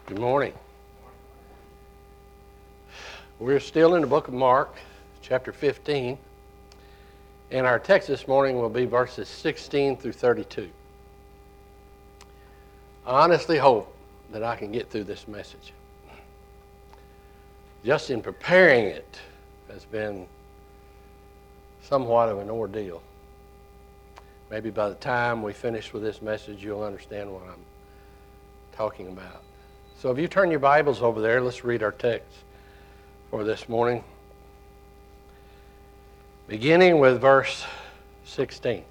Good morning. We're still in the book of Mark, chapter 15, and our text this morning will be verses 16 through 32. I honestly hope that I can get through this message. Just in preparing it has been somewhat of an ordeal. Maybe by the time we finish with this message, you'll understand what I'm talking about. So if you turn your Bibles over there, let's read our text for this morning. Beginning with verse 16.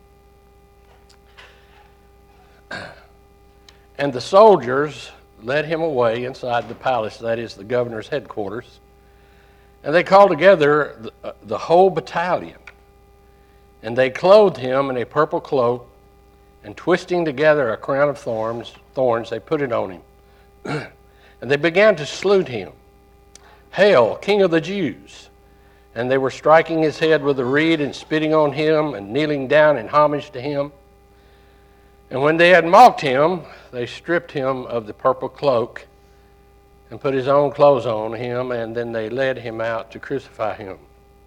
And the soldiers led him away inside the palace, that is the governor's headquarters, and they called together the whole battalion. And they clothed him in a purple cloak, and twisting together a crown of thorns, they put it on him. And they began to salute him. Hail, King of the Jews! And they were striking his head with a reed and spitting on him and kneeling down in homage to him. And when they had mocked him, they stripped him of the purple cloak and put his own clothes on him, and then they led him out to crucify him.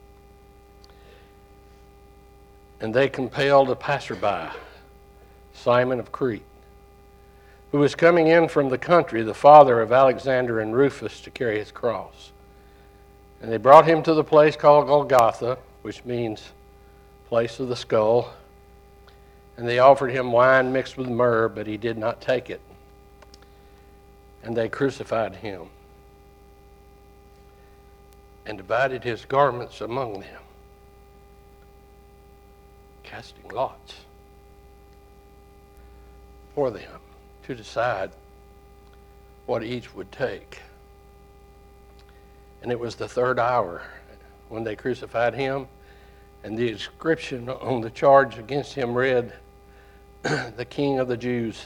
And they compelled a passerby, Simon of Crete, who was coming in from the country, the father of Alexander and Rufus, to carry his cross. And they brought him to the place called Golgotha, which means place of the skull. And they offered him wine mixed with myrrh, but he did not take it. And they crucified him and divided his garments among them, casting lots for them to decide what each would take. And it was the third hour when they crucified him, and the inscription on the charge against him read, the King of the Jews.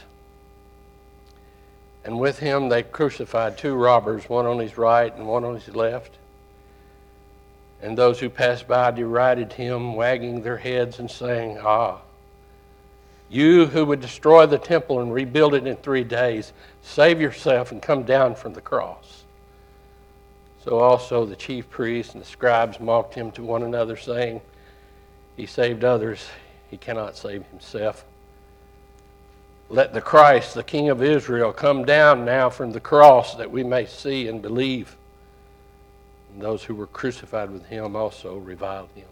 And with him they crucified two robbers, one on his right and one on his left. And those who passed by derided him, wagging their heads and saying, Ah, you who would destroy the temple and rebuild it in 3 days, save yourself and come down from the cross. So also the chief priests and the scribes mocked him to one another, saying, He saved others, he cannot save himself. Let the Christ, the King of Israel, come down now from the cross, that we may see and believe. And those who were crucified with him also reviled him.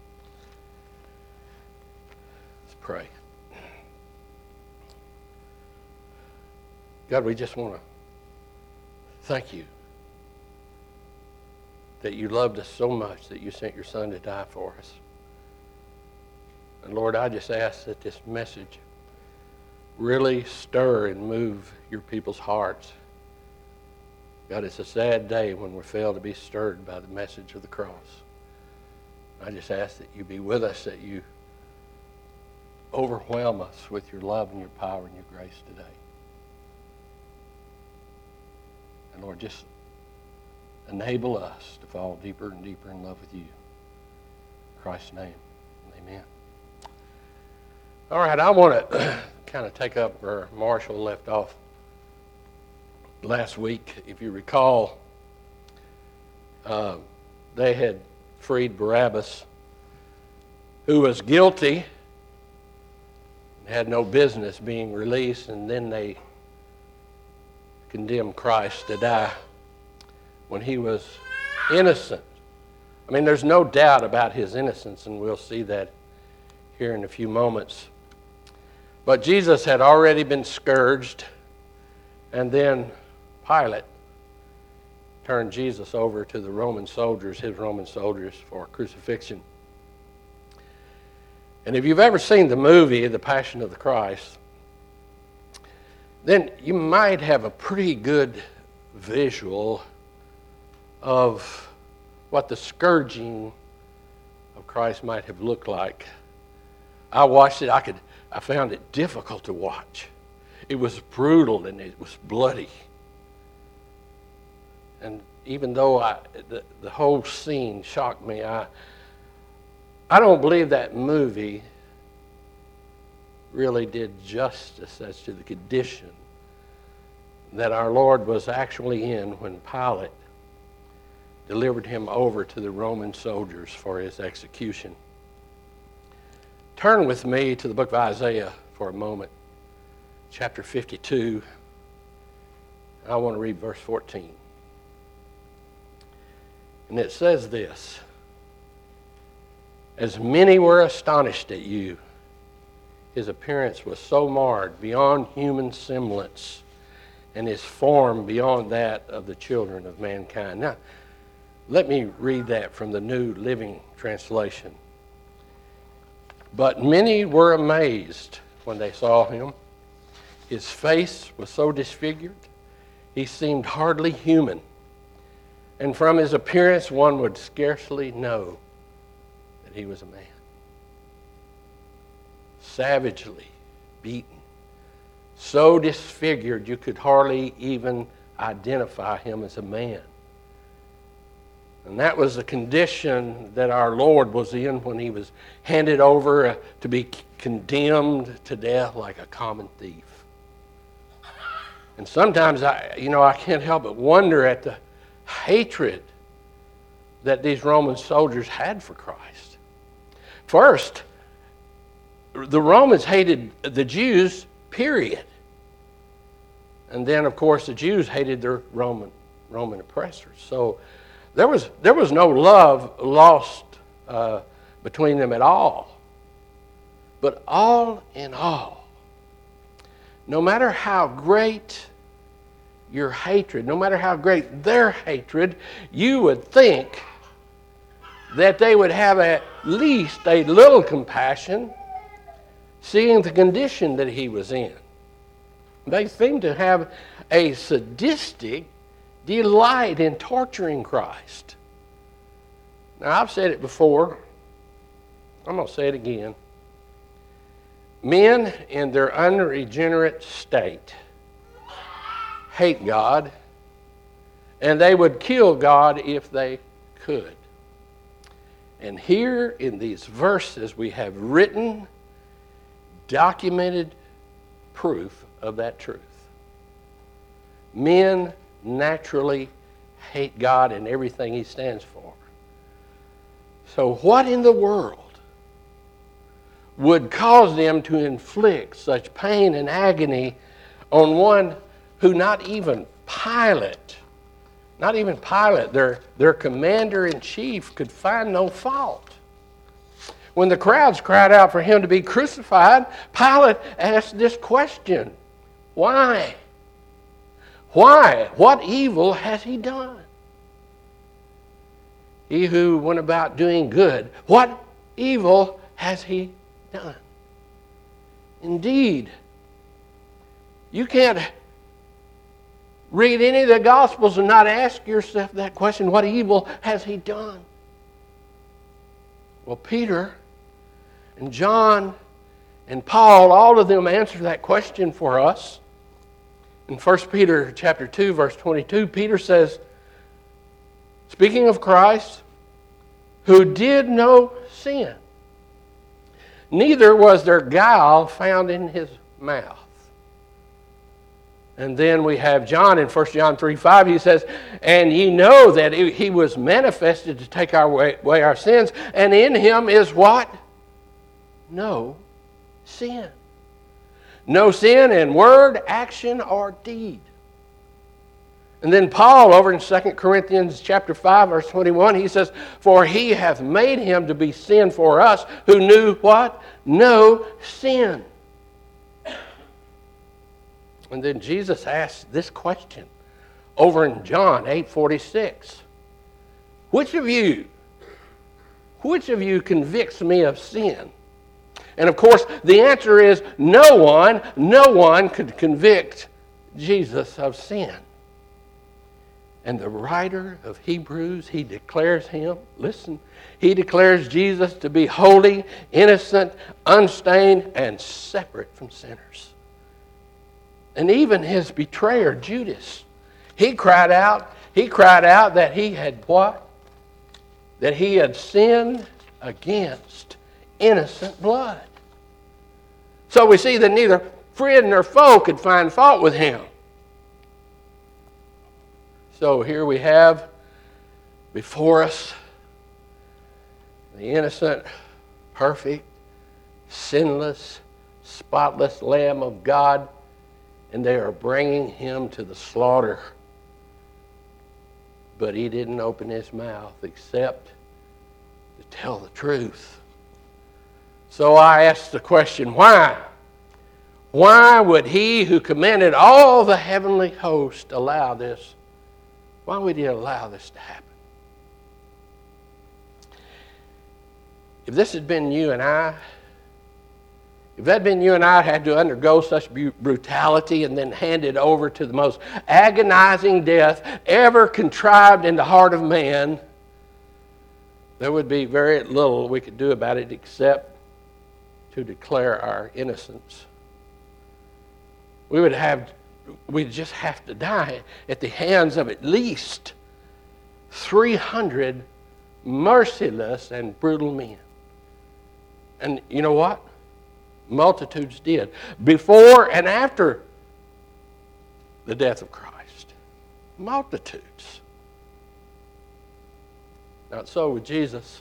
Let's pray. God, we just want to thank you that you loved us so much that you sent your Son to die for us. And Lord, I just ask that this message really stir and move your people's hearts. God, it's a sad day when we fail to be stirred by the message of the cross. I just ask that you be with us, that you overwhelm us with your love and your power and your grace today. And Lord, just enable us to fall deeper and deeper in love with you. In Christ's name, amen. All right, I want to kind of take up where Marshall left off last week. If you recall, they had freed Barabbas, who was guilty and had no business being released, and then they condemned Christ to die when he was innocent. I mean, there's no doubt about his innocence, and we'll see that here in a few moments. But Jesus had already been scourged, and then Pilate turned Jesus over to the Roman soldiers, his Roman soldiers, for crucifixion. And if you've ever seen the movie, The Passion of the Christ, then you might have a pretty good visual of what the scourging of Christ might have looked like. I watched it. I found it difficult to watch. It was brutal and it was bloody. And even though the whole scene shocked me, I don't believe that movie really did justice as to the condition that our Lord was actually in when Pilate delivered him over to the Roman soldiers for his execution. Turn with me to the book of Isaiah for a moment, chapter 52. I want to read verse 14. And it says this: "As many were astonished at you, his appearance was so marred beyond human semblance, and his form beyond that of the children of mankind." Now, let me read that from the New Living Translation. "But many were amazed when they saw him. His face was so disfigured, he seemed hardly human. And from his appearance, one would scarcely know that he was a man. Savagely beaten, so disfigured you could hardly even identify him as a man." And that was the condition that our Lord was in when he was handed over to be condemned to death like a common thief. And sometimes I can't help but wonder at the hatred that these Roman soldiers had for Christ. First, the Romans hated the Jews, period. And then, of course, the Jews hated their Roman oppressors. So there was no love lost between them at all. But all in all, no matter how great your hatred, no matter how great their hatred, you would think that they would have at least a little compassion, seeing the condition that he was in. They seem to have a sadistic delight in torturing Christ. Now, I've said it before. I'm going to say it again. Men in their unregenerate state hate God, and they would kill God if they could. And here in these verses we have written, documented proof of that truth. Men naturally hate God and everything he stands for. So what in the world would cause them to inflict such pain and agony on one who not even Pilate, their commander-in-chief, could find no fault? When the crowds cried out for him to be crucified, Pilate asked this question: why? Why? What evil has he done? He who went about doing good, what evil has he done? Indeed, you can't read any of the Gospels and not ask yourself that question: what evil has he done? Well, Peter and John and Paul, all of them answer that question for us. In 1 Peter chapter 2, verse 22, Peter says, speaking of Christ, who did no sin, neither was there guile found in his mouth. And then we have John in 1 John 3:5. He says, and ye know that he was manifested to take away our sins, and in him is what? No sin. No sin in word, action, or deed. And then Paul, over in 2 Corinthians chapter 5, verse 21, he says, for he hath made him to be sin for us, who knew what? No sin. And then Jesus asked this question over in John 8:46. Which of you convicts me of sin? And of course, the answer is no one could convict Jesus of sin. And the writer of Hebrews, he declares him, listen, he declares Jesus to be holy, innocent, unstained, and separate from sinners. And even his betrayer, Judas, he cried out that he had what? That he had sinned against innocent blood. So we see that neither friend nor foe could find fault with him. So here we have before us the innocent, perfect, sinless, spotless Lamb of God, and they are bringing him to the slaughter. But he didn't open his mouth except to tell the truth. So I asked the question, why? Why would he who commanded all the heavenly host allow this? Why would he allow this to happen? If this had been you and I, if that had been you and I had to undergo such brutality and then handed over to the most agonizing death ever contrived in the heart of man, there would be very little we could do about it except to declare our innocence. We'd just have to die at the hands of at least 300 merciless and brutal men. And you know what? Multitudes did. Before and after the death of Christ. Multitudes. Not so with Jesus.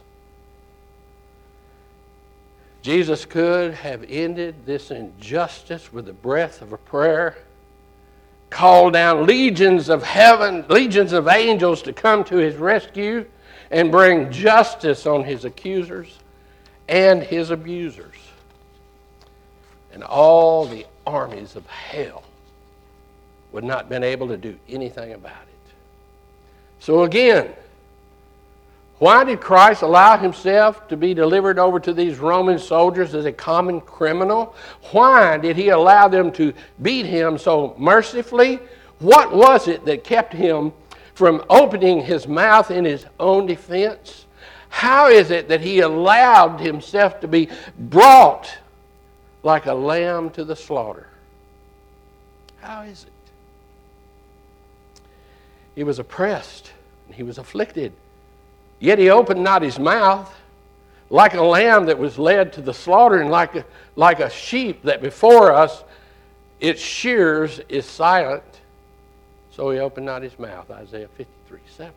Jesus could have ended this injustice with the breath of a prayer, called down legions of heaven, legions of angels to come to his rescue and bring justice on his accusers and his abusers. And all the armies of hell would not have been able to do anything about it. So again, why did Christ allow himself to be delivered over to these Roman soldiers as a common criminal? Why did he allow them to beat him so mercifully? What was it that kept him from opening his mouth in his own defense? How is it that he allowed himself to be brought like a lamb to the slaughter? How is it? He was oppressed and he was afflicted. Yet he opened not his mouth, like a lamb that was led to the slaughter, and like a sheep that before us its shears is silent. So he opened not his mouth, Isaiah 53:7.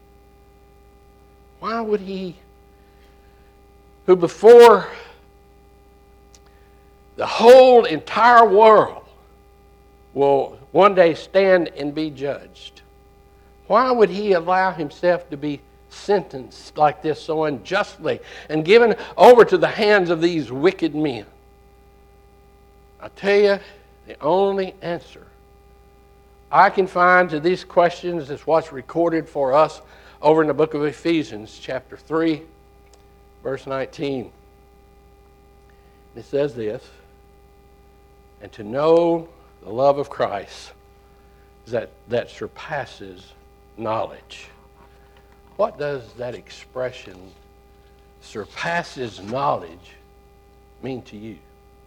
Why would he, who before the whole entire world will one day stand and be judged, why would he allow himself to be sentenced like this so unjustly and given over to the hands of these wicked men? I tell you, the only answer I can find to these questions is what's recorded for us over in the book of Ephesians, chapter 3, verse 19. It says this, and to know the love of Christ that surpasses knowledge. What does that expression, surpasses knowledge, mean to you?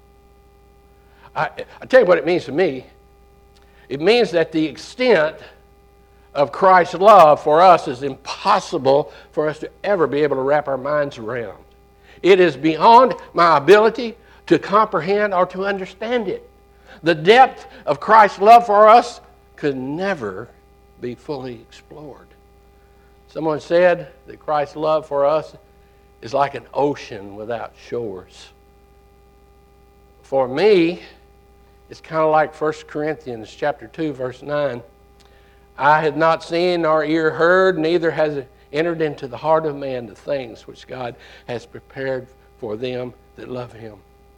I tell you what it means to me. It means that the extent of Christ's love for us is impossible for us to ever be able to wrap our minds around. It is beyond my ability to comprehend or to understand it. The depth of Christ's love for us could never be fully explored. Someone said that Christ's love for us is like an ocean without shores. For me, it's kind of like 1 Corinthians chapter 2, verse 9. I had not seen nor ear heard, neither has it entered into the heart of man the things which God has prepared for them that love him.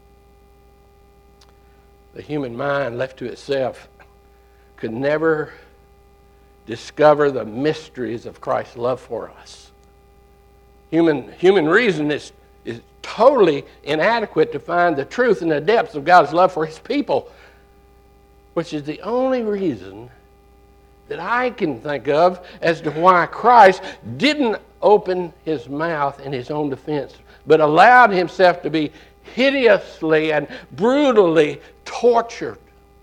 The human mind left to itself could never discover the mysteries of Christ's love for us. Human reason is totally inadequate to find the truth and the depths of God's love for his people, which is the only reason that I can think of as to why Christ didn't open his mouth in his own defense, but allowed himself to be hideously and brutally tortured.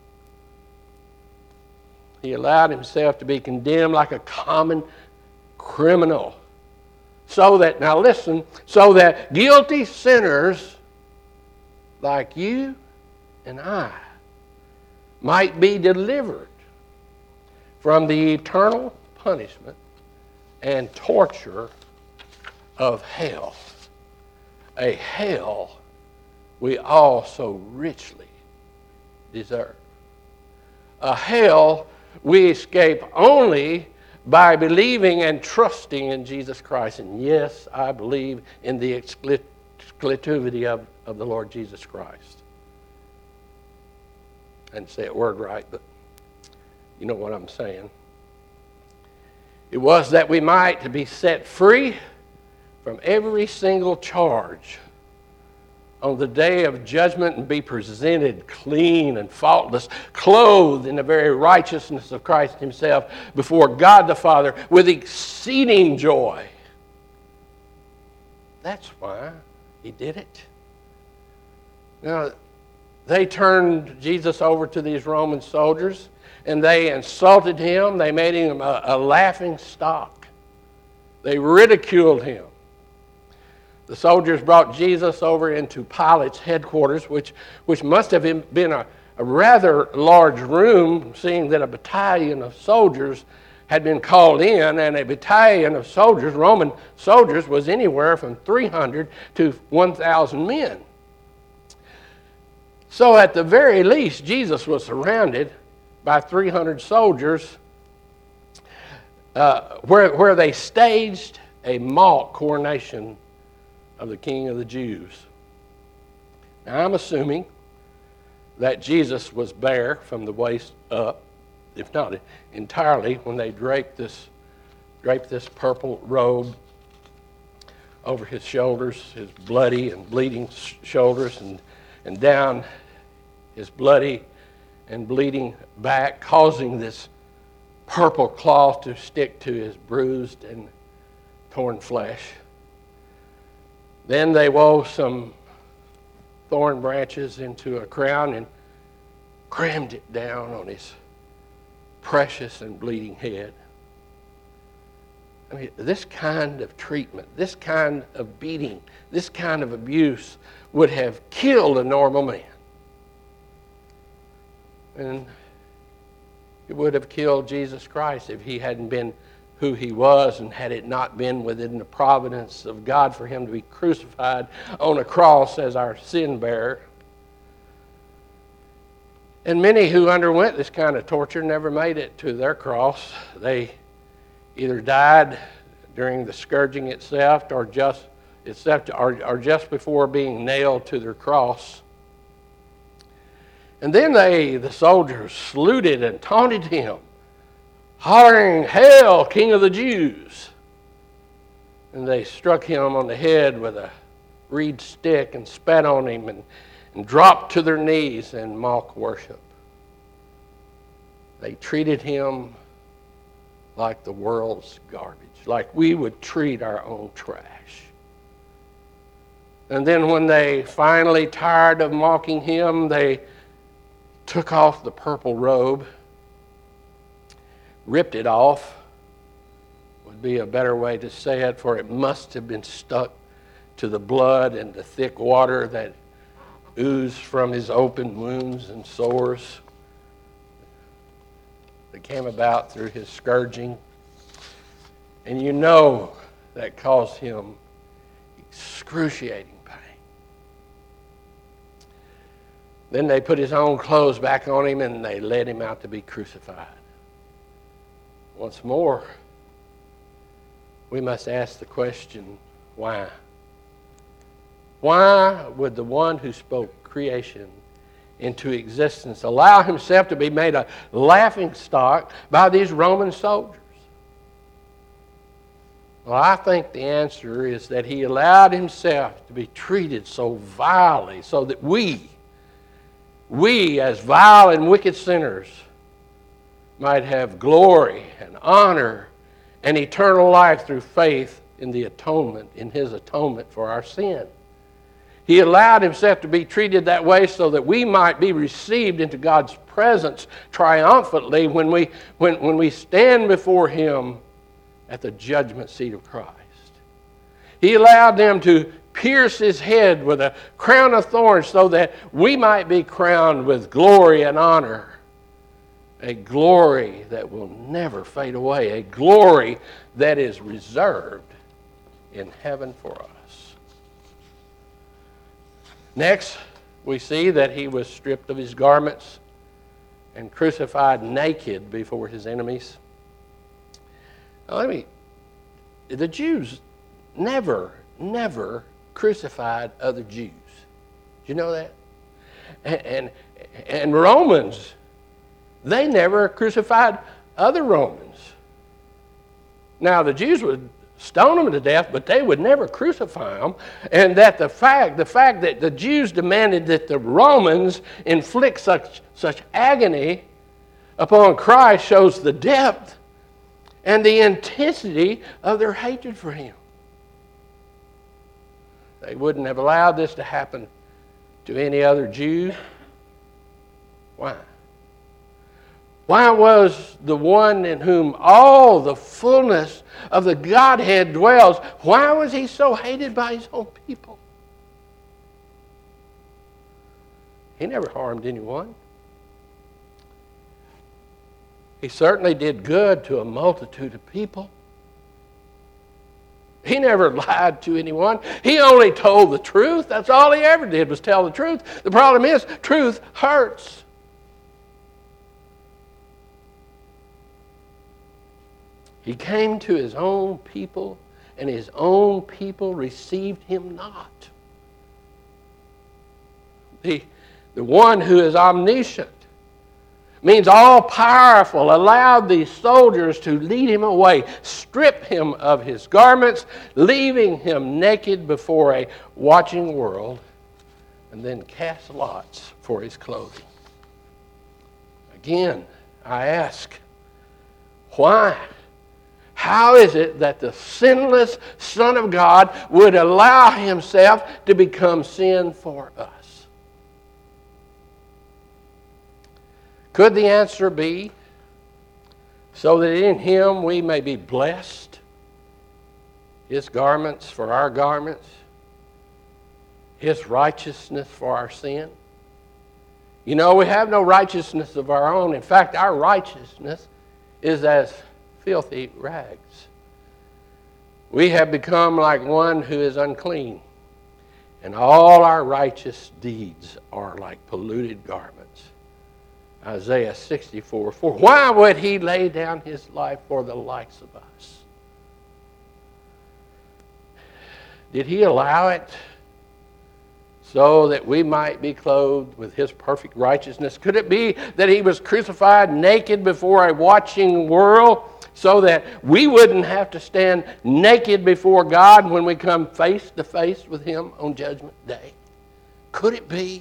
He allowed himself to be condemned like a common criminal. So that, now listen, so that guilty sinners like you and I might be delivered from the eternal punishment and torture of hell. A hell we all so richly deserve. A hell we escape only by believing and trusting in Jesus Christ. And yes, I believe in the exclusivity of the Lord Jesus Christ. I didn't say a word right, but you know what I'm saying. It was that we might be set free from every single charge on the day of judgment and be presented clean and faultless, clothed in the very righteousness of Christ himself before God the Father with exceeding joy. That's why he did it. Now, they turned Jesus over to these Roman soldiers, and they insulted him. They made him a laughing stock. They ridiculed him. The soldiers brought Jesus over into Pilate's headquarters, which must have been a rather large room, seeing that a battalion of soldiers had been called in, and a battalion of soldiers, Roman soldiers, was anywhere from 300 to 1,000 men. So at the very least, Jesus was surrounded by 300 soldiers where they staged a mock coronation of the King of the Jews. Now, I'm assuming that Jesus was bare from the waist up, if not entirely, when they draped this purple robe over his shoulders, his bloody and bleeding shoulders, and down his bloody and bleeding back, causing this purple cloth to stick to his bruised and torn flesh. Then they wove some thorn branches into a crown and crammed it down on his precious and bleeding head. I mean, this kind of treatment, this kind of beating, this kind of abuse would have killed a normal man. And it would have killed Jesus Christ if he hadn't been who he was, and had it not been within the providence of God for him to be crucified on a cross as our sin bearer. And many who underwent this kind of torture never made it to their cross. They either died during the scourging itself or just before being nailed to their cross. And then the soldiers saluted and taunted him, hollering, "Hail, King of the Jews!" And they struck him on the head with a reed stick and spat on him and dropped to their knees in mock worship. They treated him like the world's garbage, like we would treat our own trash. And then when they finally tired of mocking him, they took off the purple robe, ripped it off, would be a better way to say it, for it must have been stuck to the blood and the thick water that oozed from his open wounds and sores that came about through his scourging. And you know that caused him excruciating pain. Then they put his own clothes back on him and they led him out to be crucified. Once more, we must ask the question, why? Why would the one who spoke creation into existence allow himself to be made a laughing stock by these Roman soldiers? Well, I think the answer is that he allowed himself to be treated so vilely so that we as vile and wicked sinners might have glory and honor and eternal life through faith in the atonement, in his atonement for our sin. He allowed himself to be treated that way so that we might be received into God's presence triumphantly when we stand before him at the judgment seat of Christ. He allowed them to pierce his head with a crown of thorns so that we might be crowned with glory and honor a glory that will never fade away, a glory that is reserved in heaven for us. Next, we see that he was stripped of his garments and crucified naked before his enemies. Now, the Jews never crucified other Jews. Do you know that? And Romans, they never crucified other Romans. Now, the Jews would stone them to death, but they would never crucify them. And that the fact that the Jews demanded that the Romans inflict such agony upon Christ shows the depth and the intensity of their hatred for him. They wouldn't have allowed this to happen to any other Jew. Why? Why was the one in whom all the fullness of the Godhead dwells, why was he so hated by his own people? He never harmed anyone. He certainly did good to a multitude of people. He never lied to anyone. He only told the truth. That's all he ever did was tell the truth. The problem is, truth hurts. He came to his own people, and his own people received him not. The one who is omniscient, means all-powerful, allowed these soldiers to lead him away, strip him of his garments, leaving him naked before a watching world, and then cast lots for his clothing. Again, I ask, why? How is it that the sinless Son of God would allow himself to become sin for us? Could the answer be so that in him we may be blessed, his garments for our garments, his righteousness for our sin? You know, we have no righteousness of our own. In fact, our righteousness is as filthy rags. We have become like one who is unclean, and all our righteous deeds are like polluted garments. Isaiah 64:4. Why would he lay down his life for the likes of us? Did he allow it so that we might be clothed with his perfect righteousness? Could it be that he was crucified naked before a watching world so that we wouldn't have to stand naked before God when we come face to face with him on Judgment Day? Could it be?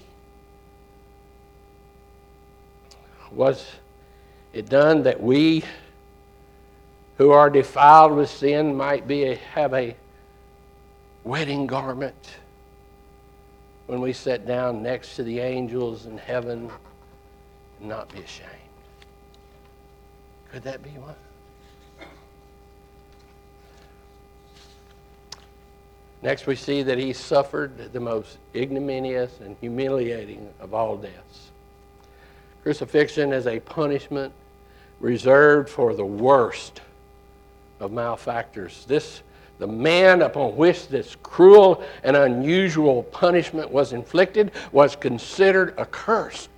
Was it done that we who are defiled with sin might have a wedding garment when we sit down next to the angels in heaven and not be ashamed? Could that be one? Next, we see that he suffered the most ignominious and humiliating of all deaths. Crucifixion is a punishment reserved for the worst of malefactors. The man upon which this cruel and unusual punishment was inflicted was considered accursed.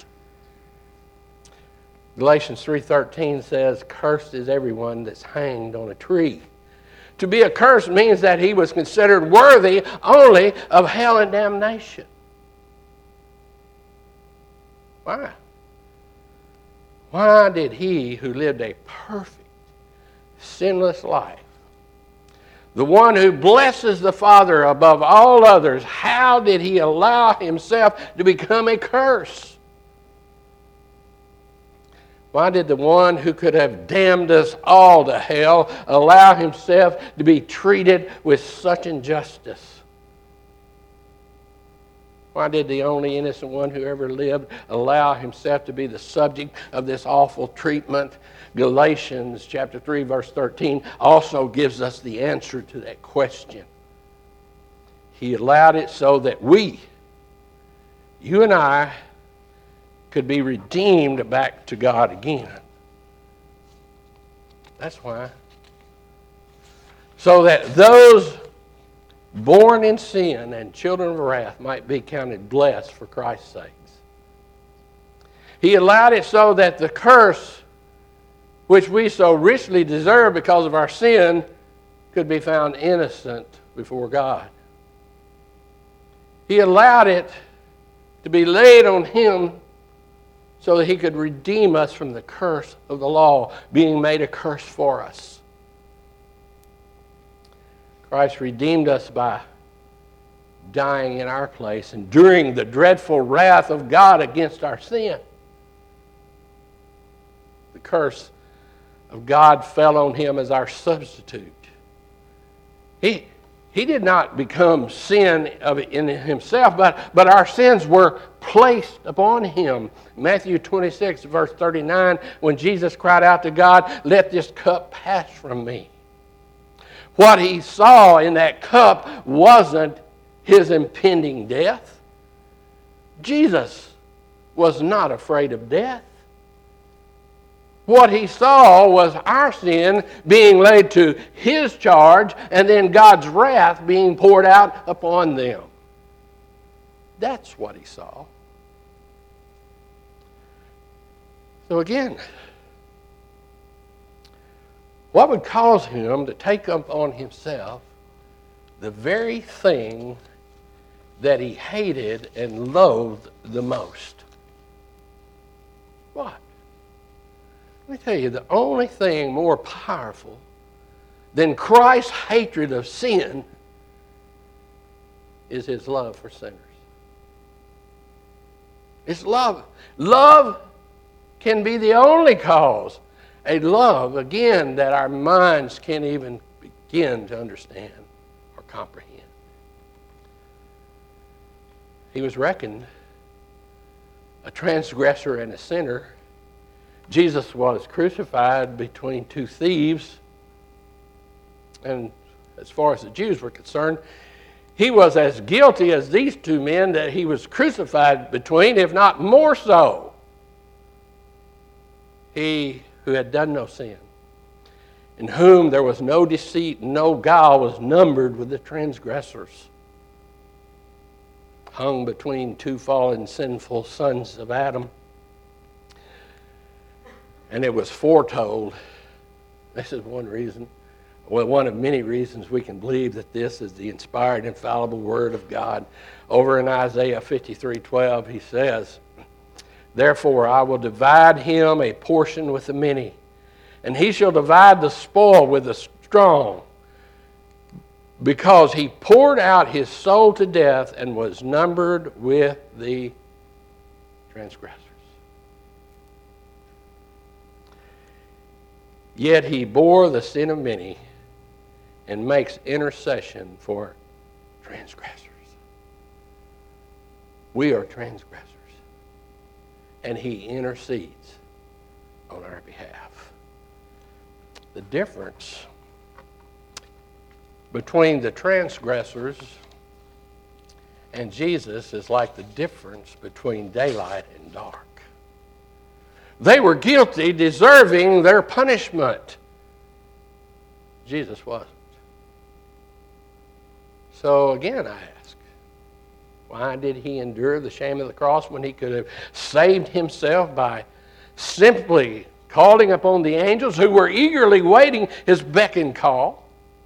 Galatians 3:13 says, "Cursed is everyone that's hanged on a tree." To be accursed means that he was considered worthy only of hell and damnation. Why? Why did he who lived a perfect, sinless life, the one who blesses the Father above all others, how did he allow himself to become a curse? Why did the one who could have damned us all to hell allow himself to be treated with such injustice? Why did the only innocent one who ever lived allow himself to be the subject of this awful treatment? Galatians chapter 3, verse 13 also gives us the answer to that question. He allowed it so that we, you and I, could be redeemed back to God again. That's why. So that those born in sin and children of wrath might be counted blessed for Christ's sakes. He allowed it so that the curse, which we so richly deserve because of our sin, could be found innocent before God. He allowed it to be laid on him so that he could redeem us from the curse of the law, being made a curse for us. Christ redeemed us by dying in our place, enduring the dreadful wrath of God against our sin. The curse of God fell on him as our substitute. He did not become sin in himself, but our sins were placed upon him. Matthew 26, verse 39, when Jesus cried out to God, "Let this cup pass from me." What he saw in that cup wasn't his impending death. Jesus was not afraid of death. What he saw was our sin being laid to his charge and then God's wrath being poured out upon them. That's what he saw. So again, what would cause him to take upon himself the very thing that he hated and loathed the most? What? Let me tell you, the only thing more powerful than Christ's hatred of sin is his love for sinners. It's love. Love can be the only cause. A love, again, that our minds can't even begin to understand or comprehend. He was reckoned a transgressor and a sinner. Jesus was crucified between two thieves. And as far as the Jews were concerned, he was as guilty as these two men that he was crucified between, if not more so. He who had done no sin, in whom there was no deceit, no guile, was numbered with the transgressors, hung between two fallen sinful sons of Adam. And it was foretold. This is one reason, well, one of many reasons we can believe that this is the inspired, infallible Word of God. Over in Isaiah 53:12, he says, "Therefore I will divide him a portion with the many, and he shall divide the spoil with the strong, because he poured out his soul to death and was numbered with the transgressors. Yet he bore the sin of many and makes intercession for transgressors." We are transgressors, and he intercedes on our behalf. The difference between the transgressors and Jesus is like the difference between daylight and dark. They were guilty, deserving their punishment. Jesus wasn't. So again, I ask, why did he endure the shame of the cross when he could have saved himself by simply calling upon the angels who were eagerly waiting his beck and call?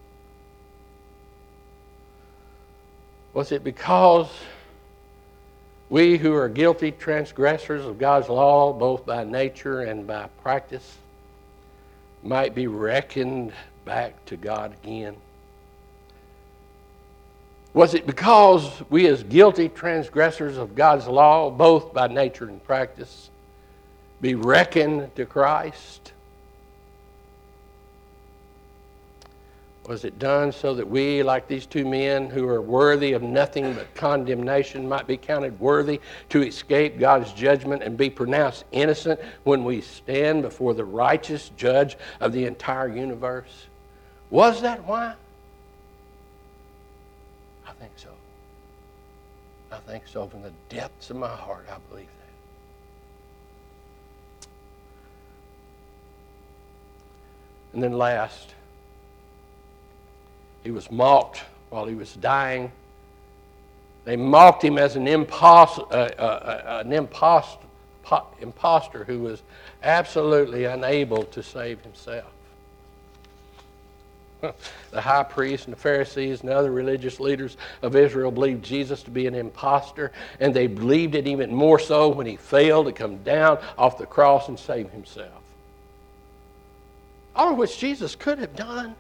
Was it because we who are guilty transgressors of God's law, both by nature and by practice, might be reckoned back to God again? Was it because we as guilty transgressors of God's law, both by nature and practice, be reckoned to Christ? Was it done so that we, like these two men who are worthy of nothing but condemnation, might be counted worthy to escape God's judgment and be pronounced innocent when we stand before the righteous judge of the entire universe? Was that why? I think so. I think so. From the depths of my heart, I believe that. And then last, he was mocked while he was dying. They mocked him as an impostor who was absolutely unable to save himself. The high priest and the Pharisees and other religious leaders of Israel believed Jesus to be an impostor, and they believed it even more so when he failed to come down off the cross and save himself. All of which Jesus could have done.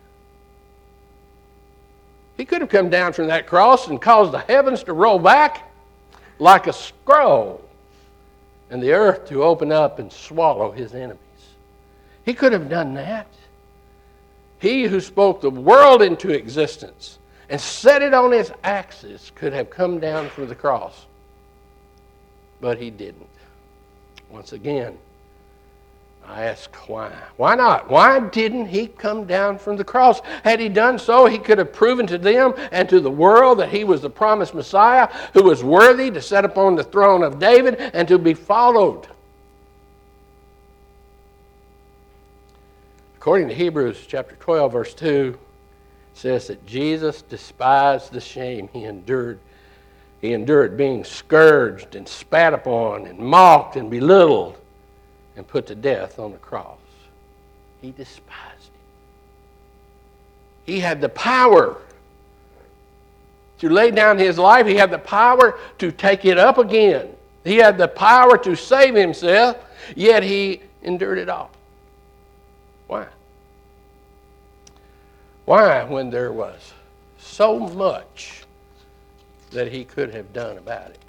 He could have come down from that cross and caused the heavens to roll back like a scroll and the earth to open up and swallow his enemies. He could have done that. He who spoke the world into existence and set it on its axis could have come down from the cross. But he didn't. Once again, I ask why. Why not? Why didn't he come down from the cross? Had he done so, he could have proven to them and to the world that he was the promised Messiah who was worthy to sit upon the throne of David and to be followed. According to Hebrews chapter 12, verse 2, it says that Jesus despised the shame he endured. He endured being scourged and spat upon and mocked and belittled and put to death on the cross. He despised it. He had the power to lay down his life. He had the power to take it up again. He had the power to save himself, yet he endured it all. Why? Why, when there was so much that he could have done about it?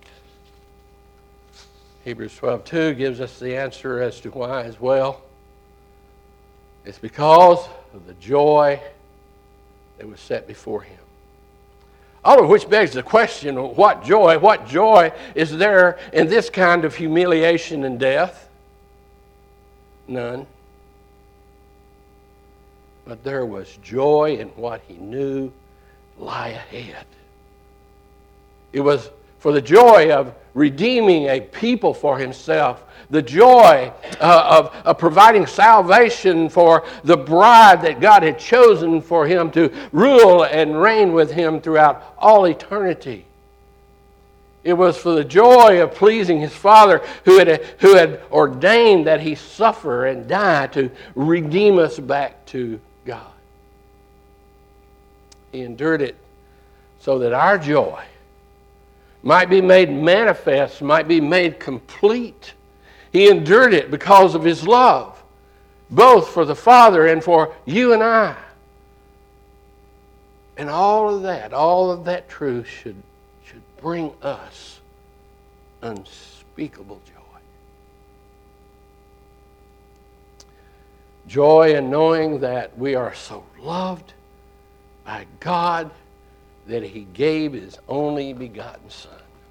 Hebrews 12:2 gives us the answer as to why as well. It's because of the joy that was set before him. All of which begs the question, what joy is there in this kind of humiliation and death? None. But there was joy in what he knew lie ahead. It was for the joy of redeeming a people for himself, the joy of providing salvation for the bride that God had chosen for him to rule and reign with him throughout all eternity. It was for the joy of pleasing his Father who had ordained that he suffer and die to redeem us back to God. He endured it so that our joy might be made manifest, might be made complete. He endured it because of his love, both for the Father and for you and I. And all of that truth should bring us unspeakable joy. Joy in knowing that we are so loved by God that he gave his only begotten Son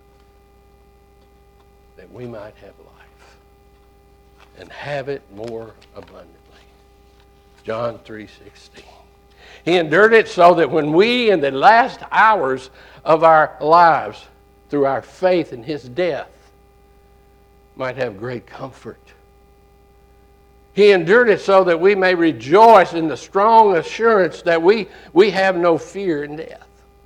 that we might have life and have it more abundantly. John 3:16. He endured it so that when we, in the last hours of our lives, through our faith in his death, might have great comfort. He endured it so that we may rejoice in the strong assurance that we have no fear in death.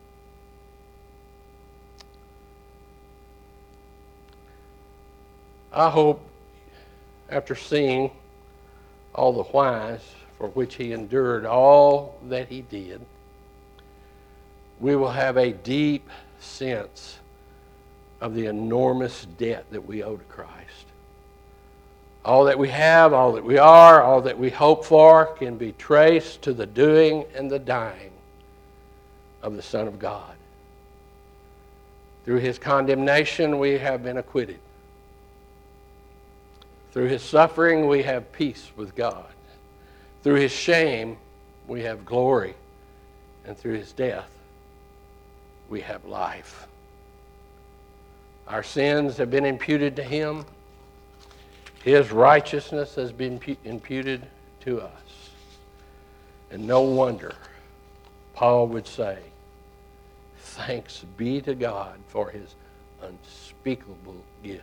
I hope, after seeing all the whys for which he endured all that he did, we will have a deep sense of the enormous debt that we owe to Christ. All that we have, all that we are, all that we hope for can be traced to the doing and the dying of the Son of God. Through his condemnation, we have been acquitted. Through his suffering, we have peace with God. Through his shame, we have glory. And through his death, we have life. Our sins have been imputed to him. His righteousness has been imputed to us. And no wonder Paul would say, thanks be to God for his unspeakable gift.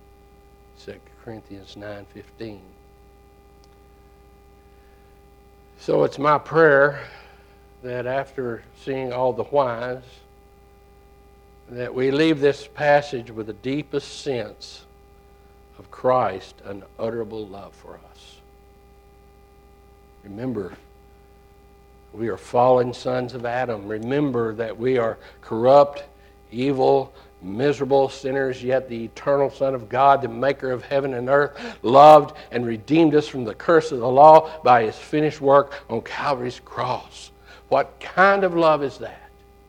2 Corinthians 9:15. So it's my prayer that after seeing all the whys, that we leave this passage with the deepest sense of Christ's unutterable love for us. Remember, we are fallen sons of Adam. Remember that we are corrupt, evil, miserable sinners, yet the eternal Son of God, the maker of heaven and earth, loved and redeemed us from the curse of the law by his finished work on Calvary's cross. What kind of love is that?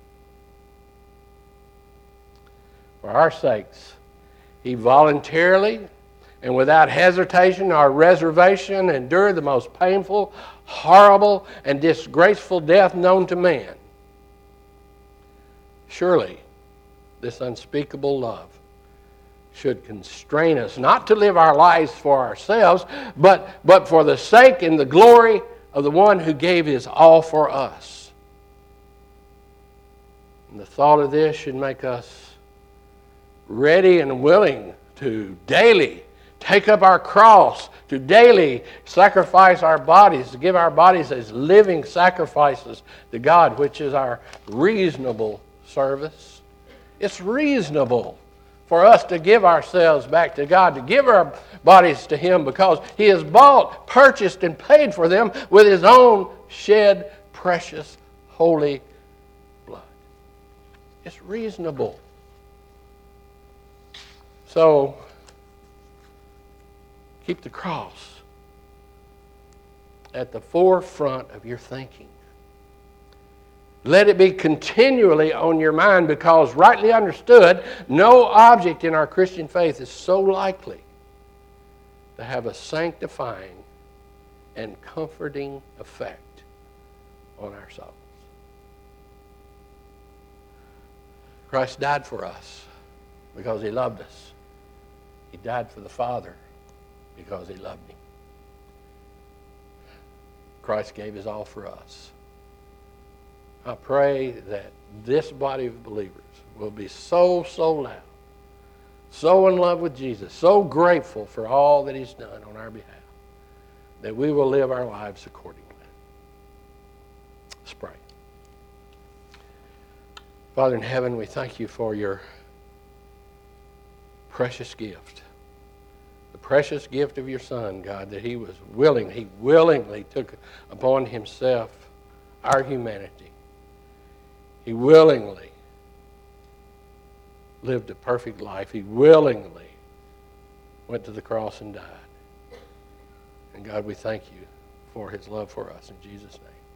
For our sakes, he voluntarily and without hesitation or reservation endured the most painful, horrible, and disgraceful death known to man. Surely, this unspeakable love should constrain us not to live our lives for ourselves, but for the sake and the glory of the one who gave his all for us. And the thought of this should make us ready and willing to daily take up our cross, to daily sacrifice our bodies, to give our bodies as living sacrifices to God, which is our reasonable service. It's reasonable for us to give ourselves back to God, to give our bodies to him, because he has bought, purchased, and paid for them with his own shed, precious, holy blood. It's reasonable. So, keep the cross at the forefront of your thinking. Let it be continually on your mind, because rightly understood, no object in our Christian faith is so likely to have a sanctifying and comforting effect on our souls. Christ died for us because he loved us. He died for the Father because he loved him. Christ gave his all for us. I pray that this body of believers will be so loud, so in love with Jesus, so grateful for all that he's done on our behalf, that we will live our lives accordingly. Let's pray. Father in heaven, we thank you for your precious gift. The precious gift of your Son, God, that he willingly took upon himself our humanity. He willingly lived a perfect life. He willingly went to the cross and died. And God, we thank you for his love for us. In Jesus' name.